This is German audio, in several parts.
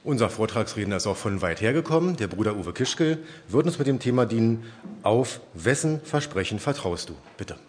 Unser Vortragsredner ist auch von weit her gekommen. Der Bruder Uwe Kischkel wird uns mit dem Thema dienen: Auf wessen Versprechen vertraust du? Bitte.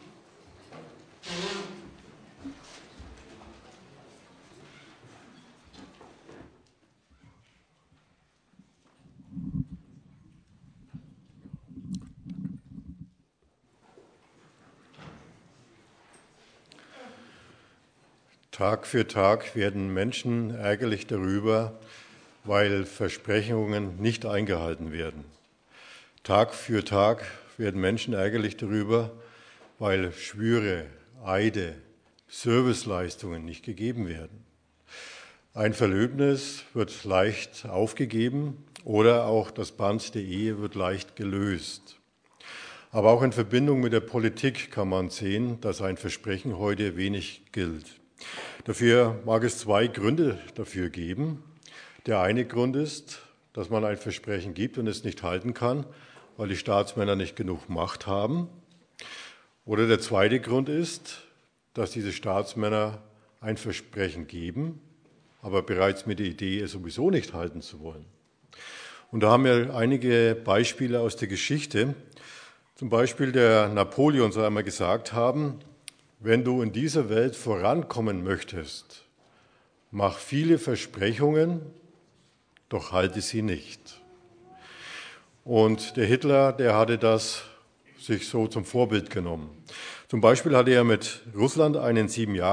Tag für Tag werden Menschen ärgerlich darüber, weil Versprechungen nicht eingehalten werden. Tag für Tag werden Menschen ärgerlich darüber, weil Schwüre, Eide, Serviceleistungen nicht gegeben werden. Ein Verlöbnis wird leicht aufgegeben oder auch das Band der Ehe wird leicht gelöst. Aber auch in Verbindung mit der Politik kann man sehen, dass ein Versprechen heute wenig gilt. Dafür mag es zwei Gründe dafür geben. Der eine Grund ist, dass man ein Versprechen gibt und es nicht halten kann, weil die Staatsmänner nicht genug Macht haben. Oder der zweite Grund ist, dass diese Staatsmänner ein Versprechen geben, aber bereits mit der Idee, es sowieso nicht halten zu wollen. Und da haben wir einige Beispiele aus der Geschichte. Zum Beispiel der Napoleon soll einmal gesagt haben: Wenn du in dieser Welt vorankommen möchtest, mach viele Versprechungen, doch halte sie nicht. Und der Hitler, der hatte das sich so zum Vorbild genommen. Zum Beispiel hatte er mit Russland einen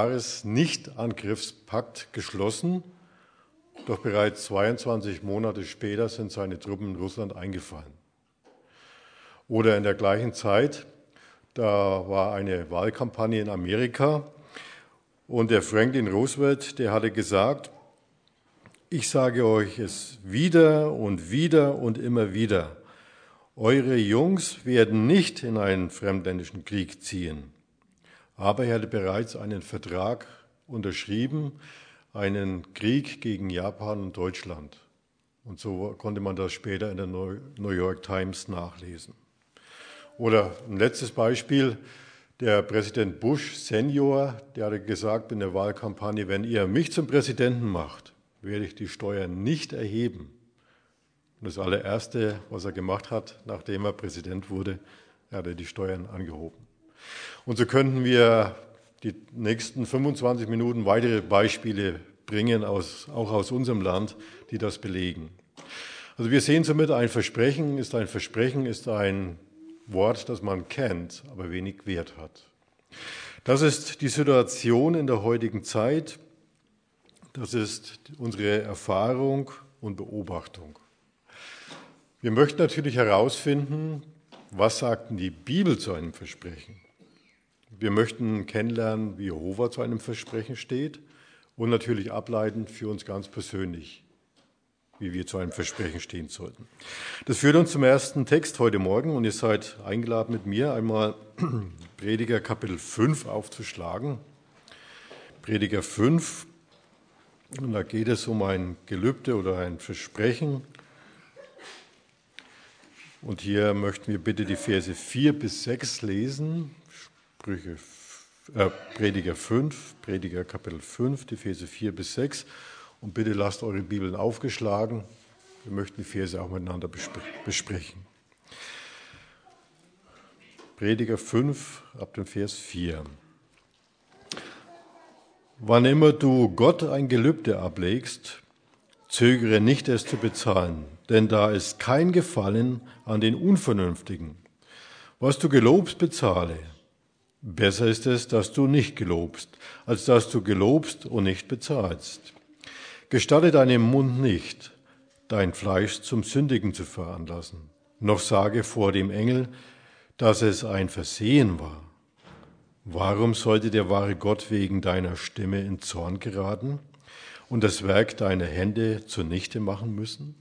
7-Jahres-Nichtangriffspakt geschlossen, doch bereits 22 Monate später sind seine Truppen in Russland eingefallen. Oder in der gleichen Zeit, da war eine Wahlkampagne in Amerika und der Franklin Roosevelt, der hatte gesagt: Ich sage euch es wieder und wieder und immer wieder, eure Jungs werden nicht in einen fremdländischen Krieg ziehen. Aber er hatte bereits einen Vertrag unterschrieben, einen Krieg gegen Japan und Deutschland. Und so konnte man das später in der New York Times nachlesen. Oder ein letztes Beispiel, der Präsident Bush Senior, der hatte gesagt in der Wahlkampagne: Wenn ihr mich zum Präsidenten macht, werde ich die Steuern nicht erheben. Und das allererste, was er gemacht hat, nachdem er Präsident wurde, er hat die Steuern angehoben. Und so könnten wir die nächsten 25 Minuten weitere Beispiele bringen, auch aus unserem Land, die das belegen. Also wir sehen somit, ein Versprechen ist ein Wort, das man kennt, aber wenig Wert hat. Das ist die Situation in der heutigen Zeit. Das ist unsere Erfahrung und Beobachtung. Wir möchten natürlich herausfinden, was sagt denn die Bibel zu einem Versprechen? Wir möchten kennenlernen, wie Jehova zu einem Versprechen steht und natürlich ableiten für uns ganz persönlich, wie wir zu einem Versprechen stehen sollten. Das führt uns zum ersten Text heute Morgen und ihr seid eingeladen, mit mir einmal Prediger Kapitel 5 aufzuschlagen. Prediger 5, und da geht es um ein Gelübde oder ein Versprechen. Und hier möchten wir bitte die Verse 4 bis 6 lesen. Prediger Kapitel 5, die Verse 4 bis 6. Und bitte lasst eure Bibeln aufgeschlagen. Wir möchten die Verse auch miteinander besprechen. Prediger 5, ab dem Vers 4. Wann immer du Gott ein Gelübde ablegst, zögere nicht, es zu bezahlen, denn da ist kein Gefallen an den Unvernünftigen. Was du gelobst, bezahle. Besser ist es, dass du nicht gelobst, als dass du gelobst und nicht bezahlst. Gestatte deinem Mund nicht, dein Fleisch zum Sündigen zu veranlassen, noch sage vor dem Engel, dass es ein Versehen war. Warum sollte der wahre Gott wegen deiner Stimme in Zorn geraten und das Werk deiner Hände zunichte machen müssen?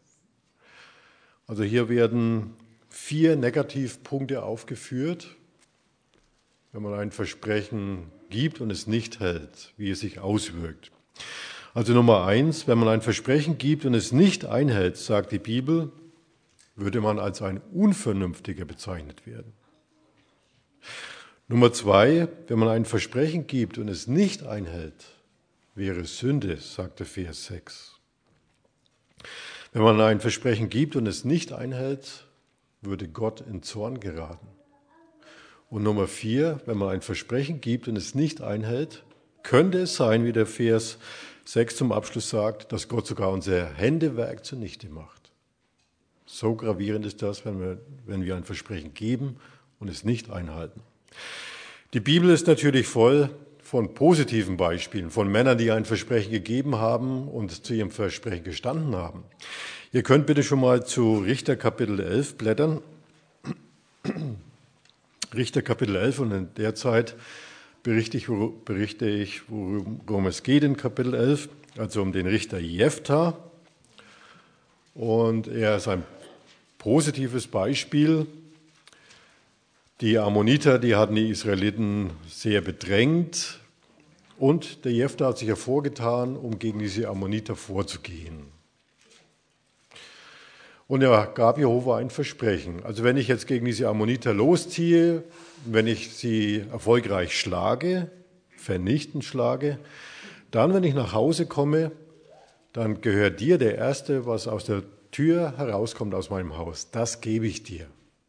Also hier werden 4 Negativpunkte aufgeführt, wenn man ein Versprechen gibt und es nicht hält, wie es sich auswirkt. Also Nummer 1, wenn man ein Versprechen gibt und es nicht einhält, sagt die Bibel, würde man als ein Unvernünftiger bezeichnet werden. Nummer 2, wenn man ein Versprechen gibt und es nicht einhält, wäre Sünde, sagt der Vers 6. Wenn man ein Versprechen gibt und es nicht einhält, würde Gott in Zorn geraten. Und Nummer 4, wenn man ein Versprechen gibt und es nicht einhält, könnte es sein, wie der Vers 6 zum Abschluss sagt, dass Gott sogar unser Händewerk zunichte macht. So gravierend ist das, wenn wir ein Versprechen geben und es nicht einhalten. Die Bibel ist natürlich voll von positiven Beispielen, von Männern, die ein Versprechen gegeben haben und zu ihrem Versprechen gestanden haben. Ihr könnt bitte schon mal zu Richter Kapitel 11 blättern. Richter Kapitel 11, und in der Zeit berichte ich, worum es geht in Kapitel 11, also um den Richter Jephtha. Und er ist ein positives Beispiel. Die Ammoniter, die hatten die Israeliten sehr bedrängt, und der Jephtha hat sich hervorgetan, um gegen diese Ammoniter vorzugehen. Und er gab Jehova ein Versprechen. Also wenn ich jetzt gegen diese Ammoniter losziehe, wenn ich sie erfolgreich schlage, vernichtend schlage, dann, wenn ich nach Hause komme, dann gehört dir der Erste, was aus der Tür herauskommt aus meinem Haus. Das gebe ich dir.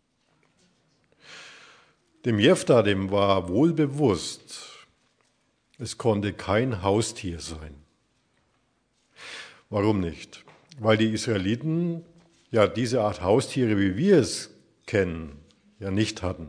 Dem Jephtha, dem war wohl bewusst, es konnte kein Haustier sein. Warum nicht? Weil die Israeliten ja diese Art Haustiere, wie wir es kennen, ja nicht hatten.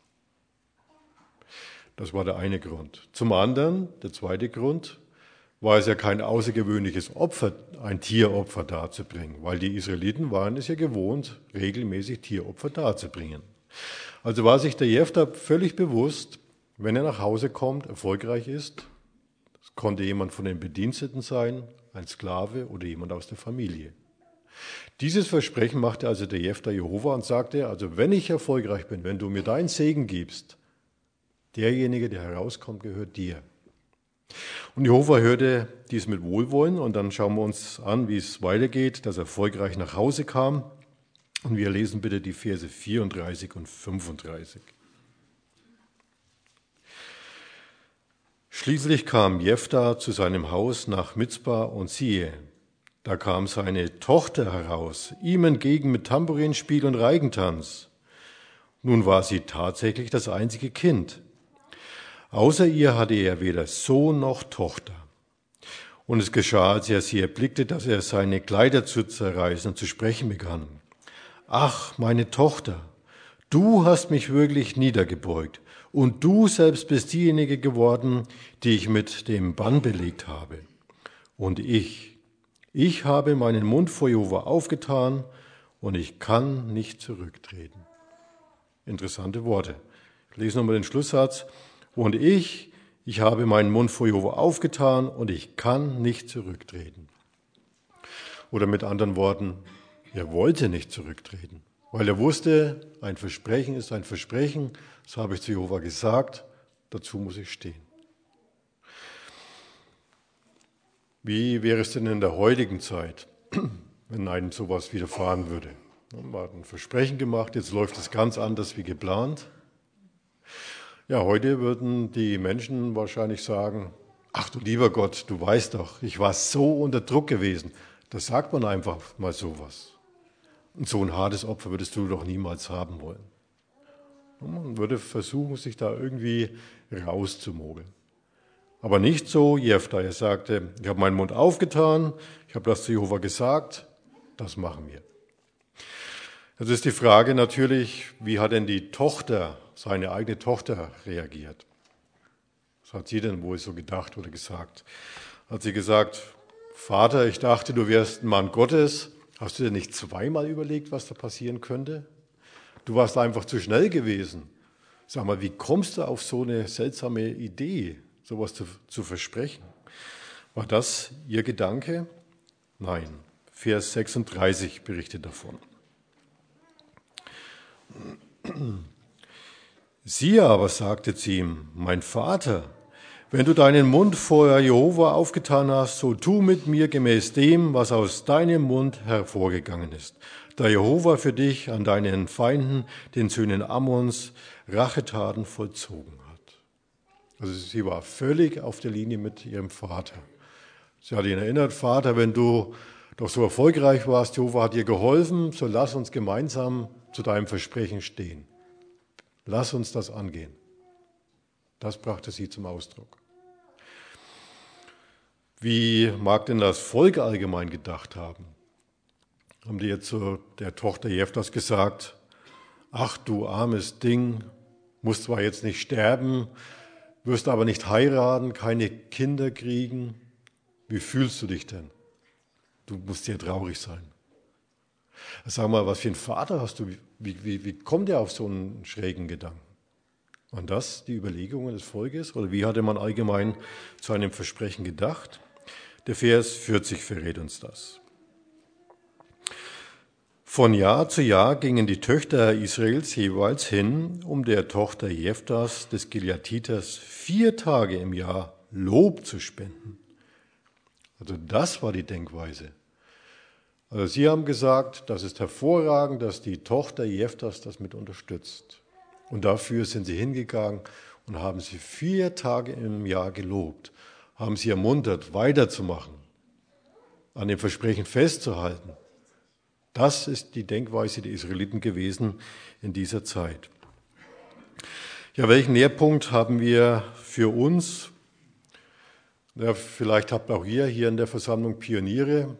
Das war der eine Grund. Zum anderen, der zweite Grund, war es ja kein außergewöhnliches Opfer, ein Tieropfer darzubringen, weil die Israeliten waren es ja gewohnt, regelmäßig Tieropfer darzubringen. Also war sich der Jephtha völlig bewusst, wenn er nach Hause kommt, erfolgreich ist, es konnte jemand von den Bediensteten sein, ein Sklave oder jemand aus der Familie. Dieses Versprechen machte also der Jephtha Jehova und sagte, also wenn ich erfolgreich bin, wenn du mir deinen Segen gibst, derjenige, der herauskommt, gehört dir. Und Jehova hörte dies mit Wohlwollen, und dann schauen wir uns an, wie es weitergeht, dass er erfolgreich nach Hause kam. Und wir lesen bitte die Verse 34 und 35. Schließlich kam Jephtha zu seinem Haus nach Mizpa, und siehe, da kam seine Tochter heraus, ihm entgegen mit Tambourinspiel und Reigentanz. Nun war sie tatsächlich das einzige Kind. Außer ihr hatte er weder Sohn noch Tochter. Und es geschah, als er sie erblickte, dass er seine Kleider zu zerreißen und zu sprechen begann. Ach, meine Tochter, du hast mich wirklich niedergebeugt, und du selbst bist diejenige geworden, die ich mit dem Bann belegt habe. Und ich habe meinen Mund vor Jehova aufgetan, und ich kann nicht zurücktreten. Interessante Worte. Ich lese nochmal den Schlusssatz. Und ich habe meinen Mund vor Jehova aufgetan, und ich kann nicht zurücktreten. Oder mit anderen Worten, er wollte nicht zurücktreten, weil er wusste, ein Versprechen ist ein Versprechen, das habe ich zu Jehova gesagt, dazu muss ich stehen. Wie wäre es denn in der heutigen Zeit, wenn einem sowas widerfahren würde? Man hat ein Versprechen gemacht, jetzt läuft es ganz anders wie geplant. Ja, heute würden die Menschen wahrscheinlich sagen, ach du lieber Gott, du weißt doch, ich war so unter Druck gewesen. Das sagt man einfach mal sowas. Und so ein hartes Opfer würdest du doch niemals haben wollen. Man würde versuchen, sich da irgendwie rauszumogeln. Aber nicht so Jephtha. Er sagte, ich habe meinen Mund aufgetan, ich habe das zu Jehova gesagt, das machen wir. Jetzt ist die Frage natürlich, wie hat denn die Tochter, seine eigene Tochter, reagiert? Was hat sie denn wohl so gedacht oder gesagt? Hat sie gesagt, Vater, ich dachte, du wärst ein Mann Gottes. Hast du dir nicht zweimal überlegt, was da passieren könnte? Du warst einfach zu schnell gewesen. Sag mal, wie kommst du auf so eine seltsame Idee, sowas zu versprechen? War das ihr Gedanke? Nein. Vers 36 berichtet davon. Sie aber sagte zu ihm, mein Vater, wenn du deinen Mund vor Jehova aufgetan hast, so tu mit mir gemäß dem, was aus deinem Mund hervorgegangen ist. Da Jehova für dich an deinen Feinden, den Söhnen Ammons, Rachetaten vollzogen hat. Also sie war völlig auf der Linie mit ihrem Vater. Sie hat ihn erinnert, Vater, wenn du doch so erfolgreich warst, Jehova hat dir geholfen, so lass uns gemeinsam zu deinem Versprechen stehen. Lass uns das angehen. Das brachte sie zum Ausdruck. Wie mag denn das Volk allgemein gedacht haben? Haben die jetzt zu der Tochter Jeftas gesagt, ach du armes Ding, musst zwar jetzt nicht sterben, wirst aber nicht heiraten, keine Kinder kriegen. Wie fühlst du dich denn? Du musst ja traurig sein. Sag mal, was für einen Vater hast du? Wie kommt er auf so einen schrägen Gedanken? Waren das die Überlegungen des Volkes? Oder wie hatte man allgemein zu einem Versprechen gedacht? Der Vers 40 verrät uns das. Von Jahr zu Jahr gingen die Töchter Israels jeweils hin, um der Tochter Jeftas des Gileaditers 4 Tage im Jahr Lob zu spenden. Also das war die Denkweise. Also sie haben gesagt, das ist hervorragend, dass die Tochter Jeftas das mit unterstützt. Und dafür sind sie hingegangen und haben sie 4 Tage im Jahr gelobt, haben sie ermuntert, weiterzumachen, an dem Versprechen festzuhalten. Das ist die Denkweise der Israeliten gewesen in dieser Zeit. Ja, welchen Lehrpunkt haben wir für uns? Ja, vielleicht habt auch ihr hier in der Versammlung Pioniere.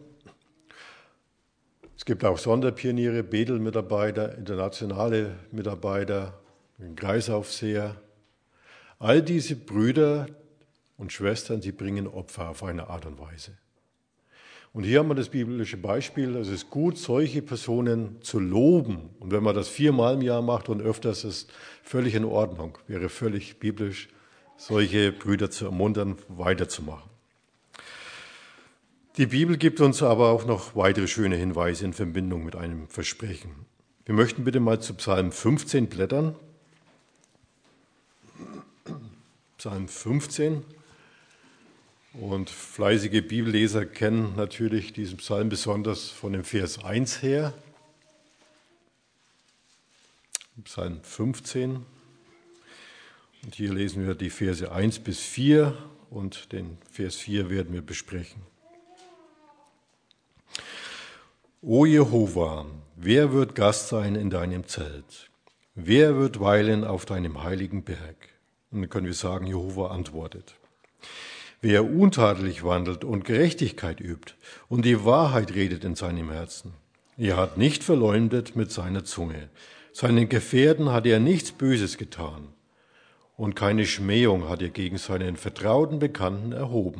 Es gibt auch Sonderpioniere, Bethel-Mitarbeiter, internationale Mitarbeiter, Kreisaufseher. All diese Brüder und Schwestern, sie bringen Opfer auf eine Art und Weise. Und hier haben wir das biblische Beispiel, es ist gut, solche Personen zu loben. Und wenn man das 4-mal im Jahr macht und öfters, ist völlig in Ordnung, wäre völlig biblisch, solche Brüder zu ermuntern, weiterzumachen. Die Bibel gibt uns aber auch noch weitere schöne Hinweise in Verbindung mit einem Versprechen. Wir möchten bitte mal zu Psalm 15 blättern. Psalm 15. Und fleißige Bibelleser kennen natürlich diesen Psalm besonders von dem Vers 1 her. Psalm 15. Und hier lesen wir die Verse 1 bis 4 und den Vers 4 werden wir besprechen. O Jehova, wer wird Gast sein in deinem Zelt? Wer wird weilen auf deinem heiligen Berg? Und dann können wir sagen, Jehova antwortet. Wer untadelig wandelt und Gerechtigkeit übt und die Wahrheit redet in seinem Herzen. Er hat nicht verleumdet mit seiner Zunge. Seinen Gefährten hat er nichts Böses getan. Und keine Schmähung hat er gegen seinen vertrauten Bekannten erhoben.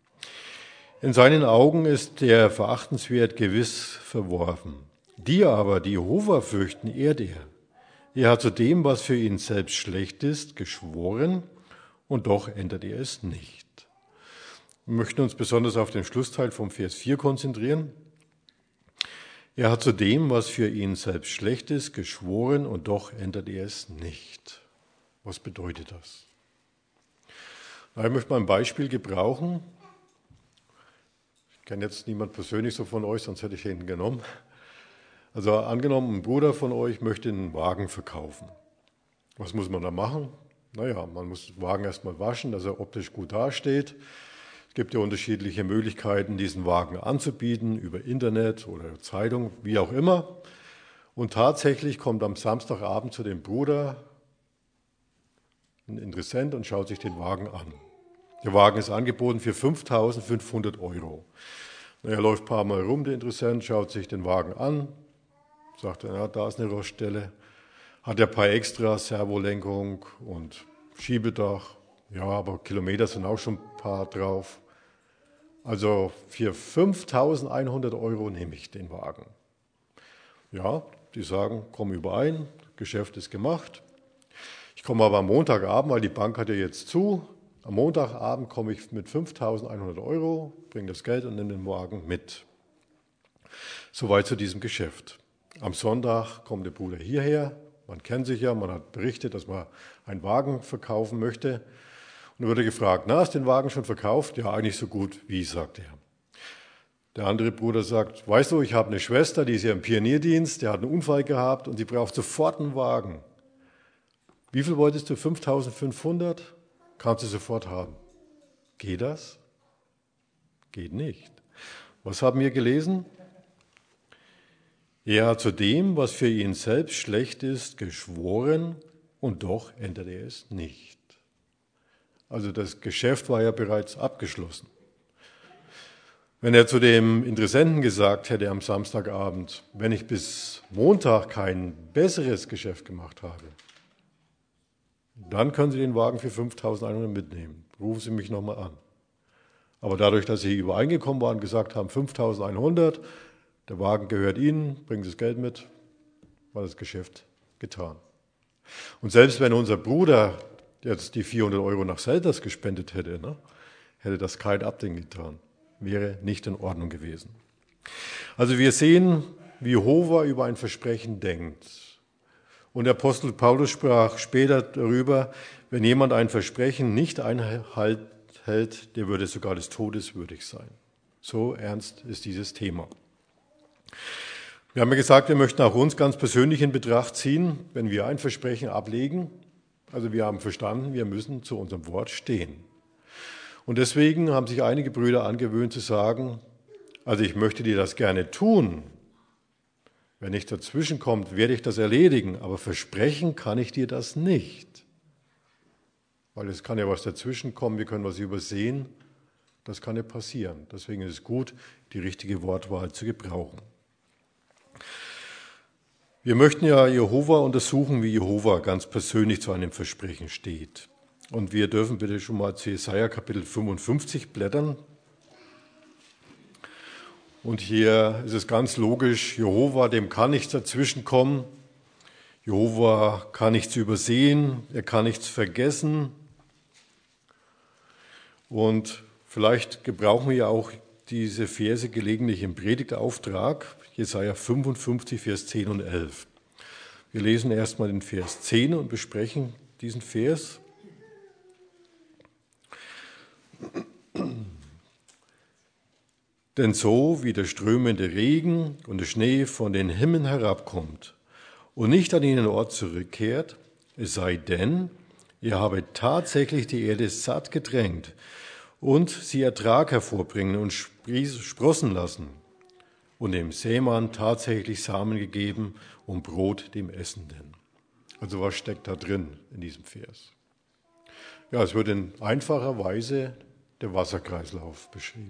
In seinen Augen ist der verachtenswert gewiss verworfen. Die aber, die Jehova fürchten, ehrt er. Er hat zu dem, was für ihn selbst schlecht ist, geschworen, und doch ändert er es nicht. Wir möchten uns besonders auf den Schlussteil vom Vers 4 konzentrieren. Er hat zu dem, was für ihn selbst schlecht ist, geschworen, und doch ändert er es nicht. Was bedeutet das? Ich möchte mal ein Beispiel gebrauchen. Ich kenne jetzt niemand persönlich so von euch, sonst hätte ich ihn genommen. Also angenommen, ein Bruder von euch möchte einen Wagen verkaufen. Was muss man da machen? Naja, man muss den Wagen erstmal waschen, dass er optisch gut dasteht. Es gibt ja unterschiedliche Möglichkeiten, diesen Wagen anzubieten, über Internet oder Zeitung, wie auch immer. Und tatsächlich kommt am Samstagabend zu dem Bruder ein Interessent und schaut sich den Wagen an. Der Wagen ist angeboten für 5.500 €. Er läuft ein paar Mal rum, der Interessent, schaut sich den Wagen an, sagt, ja, da ist eine Roststelle, hat ja ein paar Extras, Servolenkung und Schiebedach. Ja, aber Kilometer sind auch schon ein paar drauf. Also für 5.100 € nehme ich den Wagen. Ja, die sagen, komm überein, Geschäft ist gemacht. Ich komme aber am Montagabend, weil die Bank hat ja jetzt zu. Am Montagabend komme ich mit 5.100 €, bringe das Geld und nehme den Wagen mit. Soweit zu diesem Geschäft. Am Sonntag kommt der Bruder hierher. Man kennt sich ja, man hat berichtet, dass man einen Wagen verkaufen möchte. Und dann wird er gefragt, na, hast du den Wagen schon verkauft? Ja, eigentlich so gut wie, sagt er. Der andere Bruder sagt, weißt du, ich habe eine Schwester, die ist ja im Pionierdienst, die hat einen Unfall gehabt und die braucht sofort einen Wagen. Wie viel wolltest du? 5.500? Kannst du sofort haben. Geht das? Geht nicht. Was haben wir gelesen? Er hat zu dem, was für ihn selbst schlecht ist, geschworen und doch ändert er es nicht. Also das Geschäft war ja bereits abgeschlossen. Wenn er zu dem Interessenten gesagt hätte am Samstagabend, wenn ich bis Montag kein besseres Geschäft gemacht habe, dann können Sie den Wagen für 5.100 mitnehmen. Rufen Sie mich nochmal an. Aber dadurch, dass Sie übereingekommen waren und gesagt haben, 5.100, der Wagen gehört Ihnen, bringen Sie das Geld mit, war das Geschäft getan. Und selbst wenn unser Bruder jetzt die 400 € nach Selters gespendet hätte, hätte das kein Abding getan. Wäre nicht in Ordnung gewesen. Also wir sehen, wie Jehova über ein Versprechen denkt. Und der Apostel Paulus sprach später darüber, wenn jemand ein Versprechen nicht einhält, der würde sogar des Todes würdig sein. So ernst ist dieses Thema. Wir haben ja gesagt, wir möchten auch uns ganz persönlich in Betracht ziehen, wenn wir ein Versprechen ablegen. Also wir haben verstanden, wir müssen zu unserem Wort stehen. Und deswegen haben sich einige Brüder angewöhnt zu sagen, also ich möchte dir das gerne tun. Wenn nichts dazwischen kommt, werde ich das erledigen, aber versprechen kann ich dir das nicht. Weil es kann ja was dazwischen kommen, wir können was übersehen, das kann ja passieren. Deswegen ist es gut, die richtige Wortwahl zu gebrauchen. Wir möchten ja Jehova untersuchen, wie Jehova ganz persönlich zu einem Versprechen steht. Und wir dürfen bitte schon mal zu Jesaja Kapitel 55 blättern. Und hier ist es ganz logisch, Jehova, dem kann nichts dazwischen kommen. Jehova kann nichts übersehen, er kann nichts vergessen. Und vielleicht gebrauchen wir auch diese Verse gelegentlich im Predigtauftrag, Jesaja 55, Vers 10 und 11. Wir lesen erstmal den Vers 10 und besprechen diesen Vers. Denn so wie der strömende Regen und der Schnee von den Himmeln herabkommt und nicht an ihren Ort zurückkehrt, es sei denn, ihr habe tatsächlich die Erde satt gedrängt und sie Ertrag hervorbringen und sprossen lassen und dem Sämann tatsächlich Samen gegeben und Brot dem Essenden. Also was steckt da drin in diesem Vers? Ja, es wird in einfacher Weise der Wasserkreislauf beschrieben.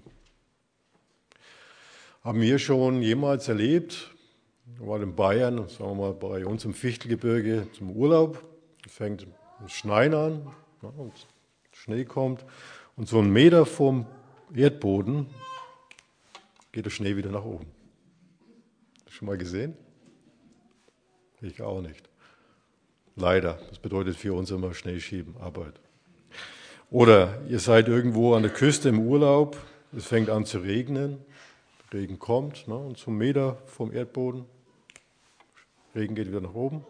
Haben wir schon jemals erlebt, wir waren in Bayern, sagen wir mal bei uns im Fichtelgebirge zum Urlaub, es fängt mit Schneien an und Schnee kommt und so 1 Meter vom Erdboden geht der Schnee wieder nach oben. Schon mal gesehen? Ich auch nicht. Leider. Das bedeutet für uns immer Schneeschieben, Arbeit. Oder ihr seid irgendwo an der Küste im Urlaub, es fängt an zu regnen, Regen kommt und so 1 Meter vom Erdboden, Regen geht wieder nach oben.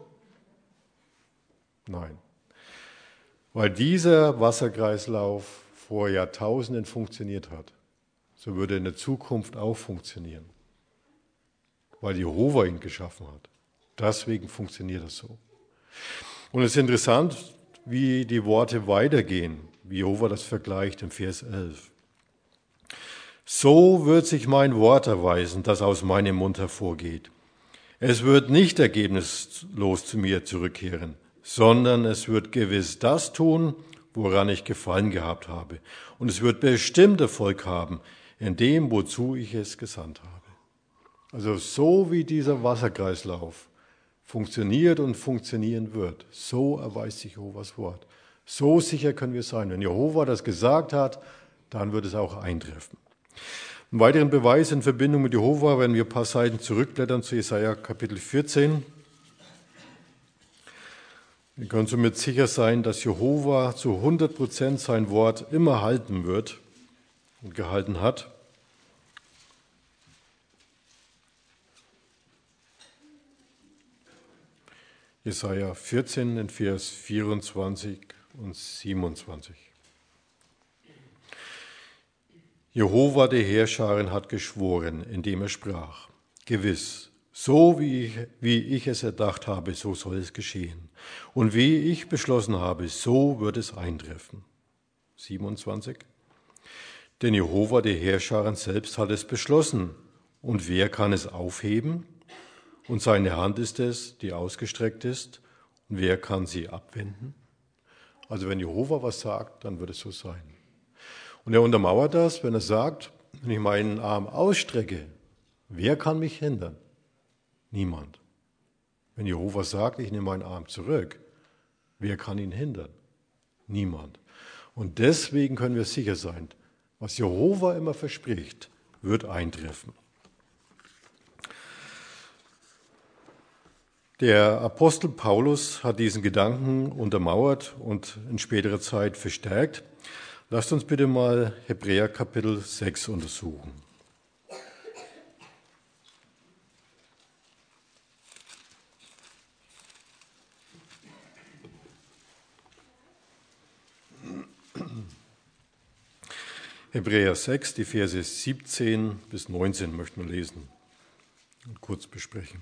Nein. Weil dieser Wasserkreislauf vor Jahrtausenden funktioniert hat, so würde er in der Zukunft auch funktionieren. Weil Jehova ihn geschaffen hat. Deswegen funktioniert das so. Und es ist interessant, wie die Worte weitergehen, wie Jehova das vergleicht im Vers 11. So wird sich mein Wort erweisen, das aus meinem Mund hervorgeht. Es wird nicht ergebnislos zu mir zurückkehren, sondern es wird gewiss das tun, woran ich Gefallen gehabt habe. Und es wird bestimmt Erfolg haben in dem, wozu ich es gesandt habe. Also so wie dieser Wasserkreislauf funktioniert und funktionieren wird, so erweist sich Jehovas Wort. So sicher können wir sein. Wenn Jehova das gesagt hat, dann wird es auch eintreffen. Einen weiteren Beweis in Verbindung mit Jehova, wenn wir ein paar Seiten zurückblättern zu Jesaja Kapitel 14. Wir können somit sicher sein, dass Jehova zu 100% sein Wort immer halten wird und gehalten hat. Jesaja 14 in Vers 24 und 27. Jehova, der Heerscharen, hat geschworen, indem er sprach: Gewiss, so wie ich es erdacht habe, so soll es geschehen. Und wie ich beschlossen habe, so wird es eintreffen. 27. Denn Jehova, der Heerscharen selbst, hat es beschlossen. Und wer kann es aufheben? Und seine Hand ist es, die ausgestreckt ist. Und wer kann sie abwenden? Also wenn Jehova was sagt, dann wird es so sein. Und er untermauert das, wenn er sagt, wenn ich meinen Arm ausstrecke, wer kann mich hindern? Niemand. Wenn Jehova sagt, ich nehme meinen Arm zurück, wer kann ihn hindern? Niemand. Und deswegen können wir sicher sein, was Jehova immer verspricht, wird eintreffen. Der Apostel Paulus hat diesen Gedanken untermauert und in späterer Zeit verstärkt. Lasst uns bitte mal Hebräer Kapitel 6 untersuchen. Hebräer 6, die Verse 17 bis 19 möchten wir lesen und kurz besprechen.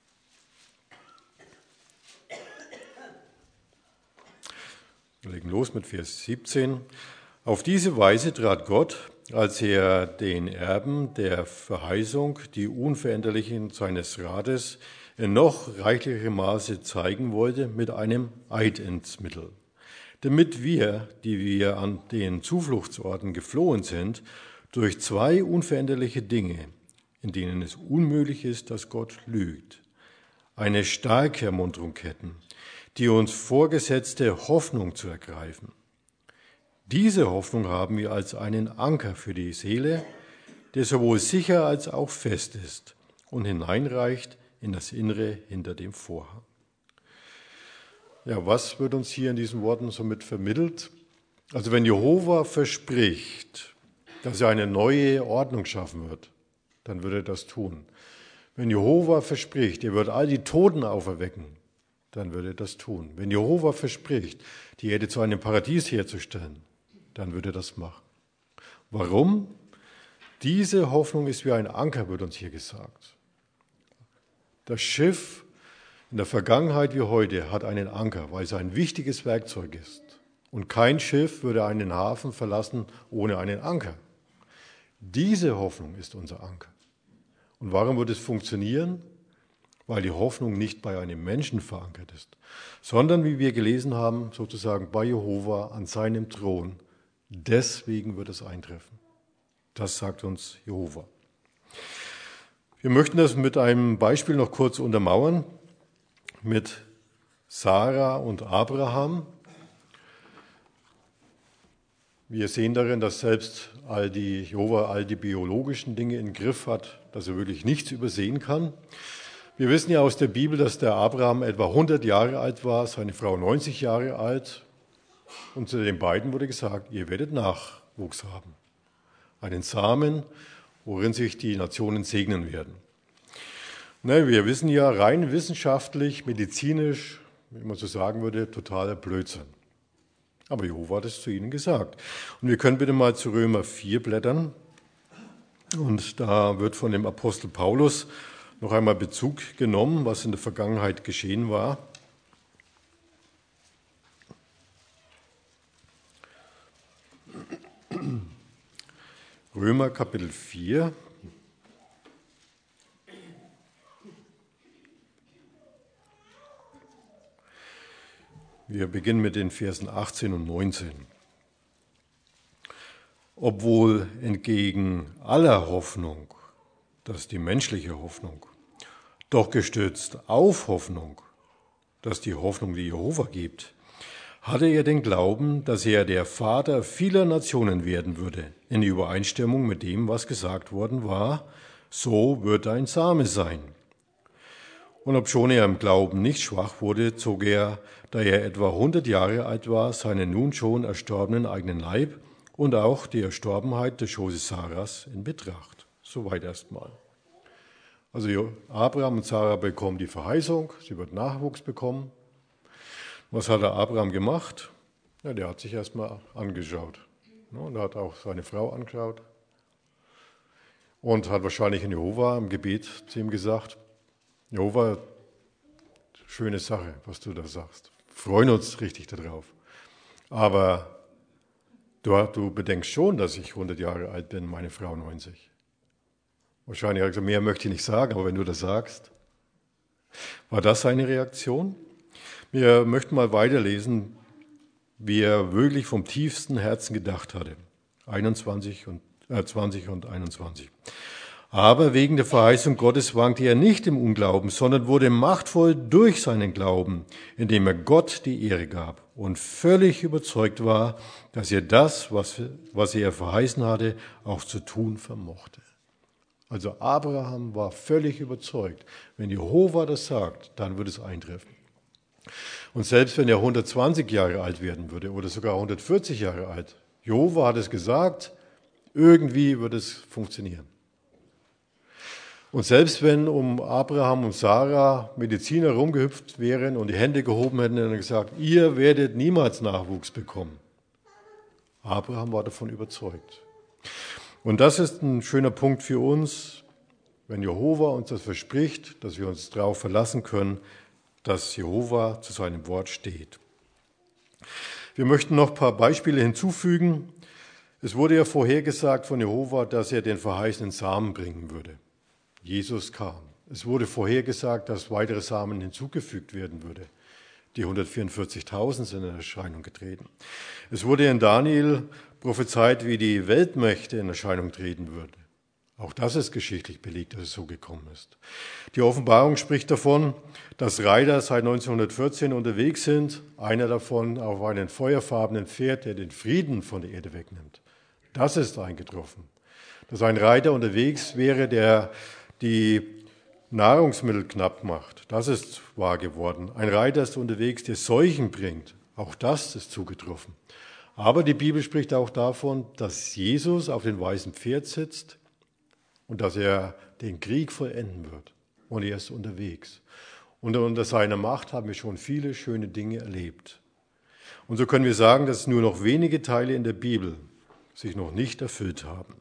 Wir legen los mit Vers 17. Auf diese Weise trat Gott, als er den Erben der Verheißung, die Unveränderlichen seines Rates, in noch reichlichem Maße zeigen wollte, mit einem Eid ins Mittel. Damit wir, die wir an den Zufluchtsorten geflohen sind, durch zwei unveränderliche Dinge, in denen es unmöglich ist, dass Gott lügt, eine starke Ermunterung hätten, die uns vorgesetzte Hoffnung zu ergreifen. Diese Hoffnung haben wir als einen Anker für die Seele, der sowohl sicher als auch fest ist und hineinreicht in das Innere hinter dem Vorhang. Ja, was wird uns hier in diesen Worten somit vermittelt? Also wenn Jehova verspricht, dass er eine neue Ordnung schaffen wird, dann wird er das tun. Wenn Jehova verspricht, er wird all die Toten auferwecken, dann wird er das tun. Wenn Jehova verspricht, die Erde zu einem Paradies herzustellen, dann wird er das machen. Warum? Diese Hoffnung ist wie ein Anker, wird uns hier gesagt. Das Schiff in der Vergangenheit wie heute hat einen Anker, weil es ein wichtiges Werkzeug ist. Und kein Schiff würde einen Hafen verlassen ohne einen Anker. Diese Hoffnung ist unser Anker. Und warum wird es funktionieren? Weil die Hoffnung nicht bei einem Menschen verankert ist, sondern, wie wir gelesen haben, sozusagen bei Jehova an seinem Thron. Deswegen wird es eintreffen. Das sagt uns Jehova. Wir möchten das mit einem Beispiel noch kurz untermauern, mit Sarah und Abraham. Wir sehen darin, dass selbst Jehova all die biologischen Dinge im Griff hat, dass er wirklich nichts übersehen kann. Wir wissen ja aus der Bibel, dass der Abraham etwa 100 Jahre alt war, seine Frau 90 Jahre alt. Und zu den beiden wurde gesagt, ihr werdet Nachwuchs haben. Einen Samen, worin sich die Nationen segnen werden. Wir wissen ja, rein wissenschaftlich, medizinisch, wie man so sagen würde, totaler Blödsinn. Aber Jehova hat es zu ihnen gesagt. Und wir können bitte mal zu Römer 4 blättern. Und da wird von dem Apostel Paulus noch einmal Bezug genommen, was in der Vergangenheit geschehen war. Römer Kapitel 4. Wir beginnen mit den Versen 18 und 19. Obwohl entgegen aller Hoffnung, das ist die menschliche Hoffnung, doch gestützt auf Hoffnung, das ist die Hoffnung, die Jehova gibt, hatte er den Glauben, dass er der Vater vieler Nationen werden würde, in Übereinstimmung mit dem, was gesagt worden war, so wird dein Same sein. Und obschon er im Glauben nicht schwach wurde, zog er, da er etwa 100 Jahre alt war, seinen nun schon erstorbenen eigenen Leib und auch die Erstorbenheit des Schoßes Sarahs in Betracht. Soweit erstmal. Also Abraham und Sarah bekommen die Verheißung, sie wird Nachwuchs bekommen. Was hat der Abraham gemacht? Ja, der hat sich erstmal angeschaut. Und er hat auch seine Frau angeschaut. Und hat wahrscheinlich in Jehova im Gebet zu ihm gesagt, Jehova, schöne Sache, was du da sagst. Wir freuen uns richtig darauf. Aber Du bedenkst schon, dass ich 100 Jahre alt bin, meine Frau 90. Wahrscheinlich hat er gesagt, mehr möchte ich nicht sagen, aber wenn du das sagst. War das seine Reaktion? Wir möchten mal weiterlesen, wie er wirklich vom tiefsten Herzen gedacht hatte. 20 und 21. Aber wegen der Verheißung Gottes wankte er nicht im Unglauben, sondern wurde machtvoll durch seinen Glauben, indem er Gott die Ehre gab und völlig überzeugt war, dass er das, was er verheißen hatte, auch zu tun vermochte. Also Abraham war völlig überzeugt, wenn Jehova das sagt, dann wird es eintreffen. Und selbst wenn er 120 Jahre alt werden würde oder sogar 140 Jahre alt, Jehova hat es gesagt, irgendwie wird es funktionieren. Und selbst wenn um Abraham und Sarah Mediziner rumgehüpft wären und die Hände gehoben hätten und gesagt, ihr werdet niemals Nachwuchs bekommen. Abraham war davon überzeugt. Und das ist ein schöner Punkt für uns, wenn Jehova uns das verspricht, dass wir uns darauf verlassen können, dass Jehova zu seinem Wort steht. Wir möchten noch ein paar Beispiele hinzufügen. Es wurde ja vorhergesagt von Jehova, dass er den verheißenen Samen bringen würde. Jesus kam. Es wurde vorhergesagt, dass weitere Samen hinzugefügt werden würde. Die 144.000 sind in Erscheinung getreten. Es wurde in Daniel prophezeit, wie die Weltmächte in Erscheinung treten würden. Auch das ist geschichtlich belegt, dass es so gekommen ist. Die Offenbarung spricht davon, dass Reiter seit 1914 unterwegs sind, einer davon auf einem feuerfarbenen Pferd, der den Frieden von der Erde wegnimmt. Das ist eingetroffen. Dass ein Reiter unterwegs wäre, der die Nahrungsmittel knapp macht. Das ist wahr geworden. Ein Reiter ist unterwegs, der Seuchen bringt. Auch das ist zugetroffen. Aber die Bibel spricht auch davon, dass Jesus auf dem weißen Pferd sitzt und dass er den Krieg vollenden wird. Und er ist unterwegs. Und unter seiner Macht haben wir schon viele schöne Dinge erlebt. Und so können wir sagen, dass nur noch wenige Teile in der Bibel sich noch nicht erfüllt haben.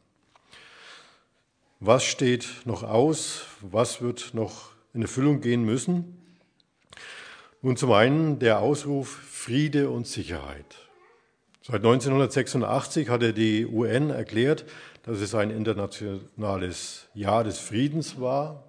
Was steht noch aus? Was wird noch in Erfüllung gehen müssen? Nun zum einen der Ausruf Friede und Sicherheit. Seit 1986 hatte die UN erklärt, dass es ein internationales Jahr des Friedens war.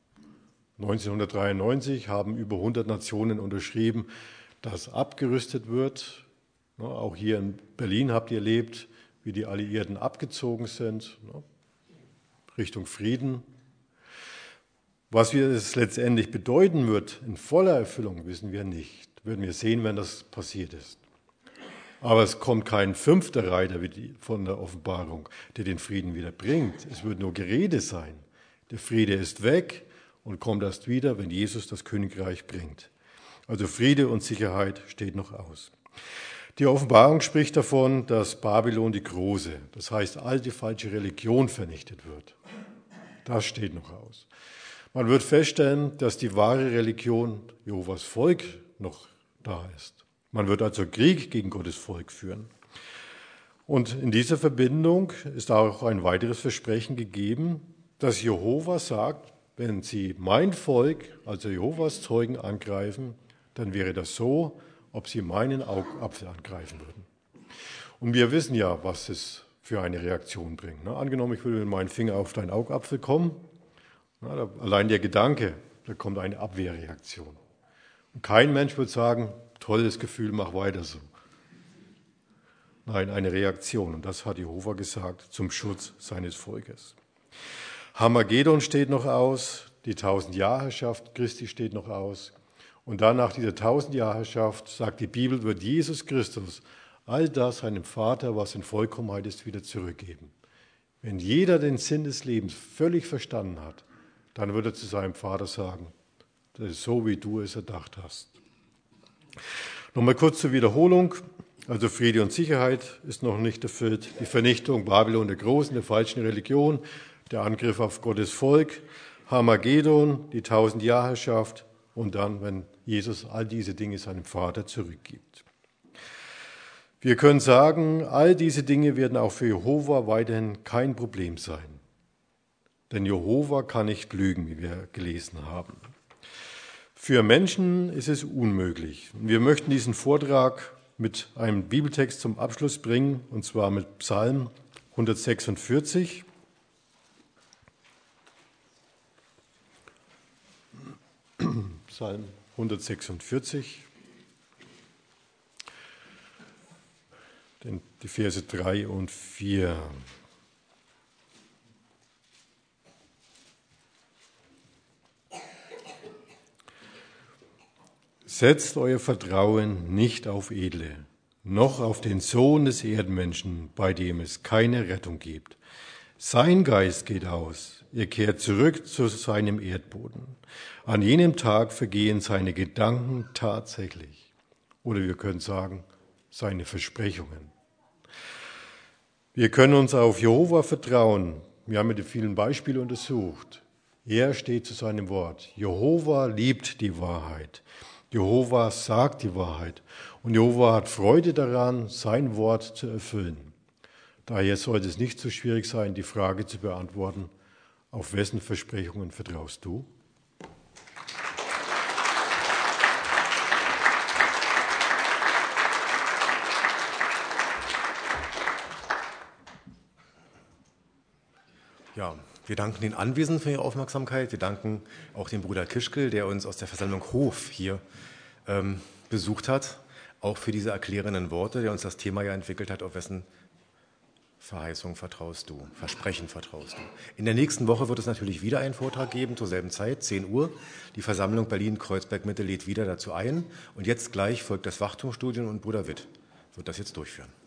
1993 haben über 100 Nationen unterschrieben, dass abgerüstet wird. Auch hier in Berlin habt ihr erlebt, wie die Alliierten abgezogen sind. Richtung Frieden. Was es letztendlich bedeuten wird, in voller Erfüllung, wissen wir nicht. Würden wir sehen, wenn das passiert ist. Aber es kommt kein fünfter Reiter von der Offenbarung, der den Frieden wieder bringt. Es wird nur Gerede sein. Der Friede ist weg und kommt erst wieder, wenn Jesus das Königreich bringt. Also Friede und Sicherheit steht noch aus. Die Offenbarung spricht davon, dass Babylon die Große, das heißt alte falsche Religion, vernichtet wird. Das steht noch aus. Man wird feststellen, dass die wahre Religion, Jehovas Volk, noch da ist. Man wird also Krieg gegen Gottes Volk führen. Und in dieser Verbindung ist auch ein weiteres Versprechen gegeben, dass Jehova sagt, wenn sie mein Volk, also Jehovas Zeugen, angreifen, dann wäre das so, ob sie meinen Augapfel angreifen würden. Und wir wissen ja, was es für eine Reaktion bringt. Angenommen, ich würde mit meinem Finger auf deinen Augapfel kommen, allein der Gedanke, da kommt eine Abwehrreaktion. Und kein Mensch wird sagen, tolles Gefühl, mach weiter so. Nein, eine Reaktion. Und das hat Jehova gesagt zum Schutz seines Volkes. Hamagedon steht noch aus, die 1000-Jahr-Herrschaft Christi steht noch aus. Und dann nach dieser 1000-Jahr-Herrschaft, sagt die Bibel, wird Jesus Christus all das seinem Vater, was in Vollkommenheit ist, wieder zurückgeben. Wenn jeder den Sinn des Lebens völlig verstanden hat, dann wird er zu seinem Vater sagen, das ist so, wie du es erdacht hast. Nochmal kurz zur Wiederholung. Also Friede und Sicherheit ist noch nicht erfüllt. Die Vernichtung Babylon der Großen, der falschen Religion, der Angriff auf Gottes Volk, Hamagedon, die 1000-Jahr-Herrschaft und dann, wenn Jesus all diese Dinge seinem Vater zurückgibt. Wir können sagen, all diese Dinge werden auch für Jehova weiterhin kein Problem sein. Denn Jehova kann nicht lügen, wie wir gelesen haben. Für Menschen ist es unmöglich. Wir möchten diesen Vortrag mit einem Bibeltext zum Abschluss bringen, und zwar mit Psalm 146. Psalm 146, die Verse 3 und 4. Setzt euer Vertrauen nicht auf Edle, noch auf den Sohn des Erdmenschen, bei dem es keine Rettung gibt. Sein Geist geht aus, er kehrt zurück zu seinem Erdboden. An jenem Tag vergehen seine Gedanken tatsächlich. Oder wir können sagen, seine Versprechungen. Wir können uns auf Jehova vertrauen. Wir haben ja die vielen Beispiele untersucht. Er steht zu seinem Wort. Jehova liebt die Wahrheit. Jehova sagt die Wahrheit. Und Jehova hat Freude daran, sein Wort zu erfüllen. Daher sollte es nicht so schwierig sein, die Frage zu beantworten, auf wessen Versprechungen vertraust du? Ja, wir danken den Anwesenden für Ihre Aufmerksamkeit. Wir danken auch dem Bruder Kischkel, der uns aus der Versammlung Hof hier besucht hat, auch für diese erklärenden Worte, der uns das Thema ja entwickelt hat, auf wessen Verheißung vertraust du, Versprechen vertraust du. In der nächsten Woche wird es natürlich wieder einen Vortrag geben, zur selben Zeit, 10 Uhr. Die Versammlung Berlin-Kreuzberg-Mitte lädt wieder dazu ein. Und jetzt gleich folgt das Wachtumsstudium und Bruder Witt wird das jetzt durchführen.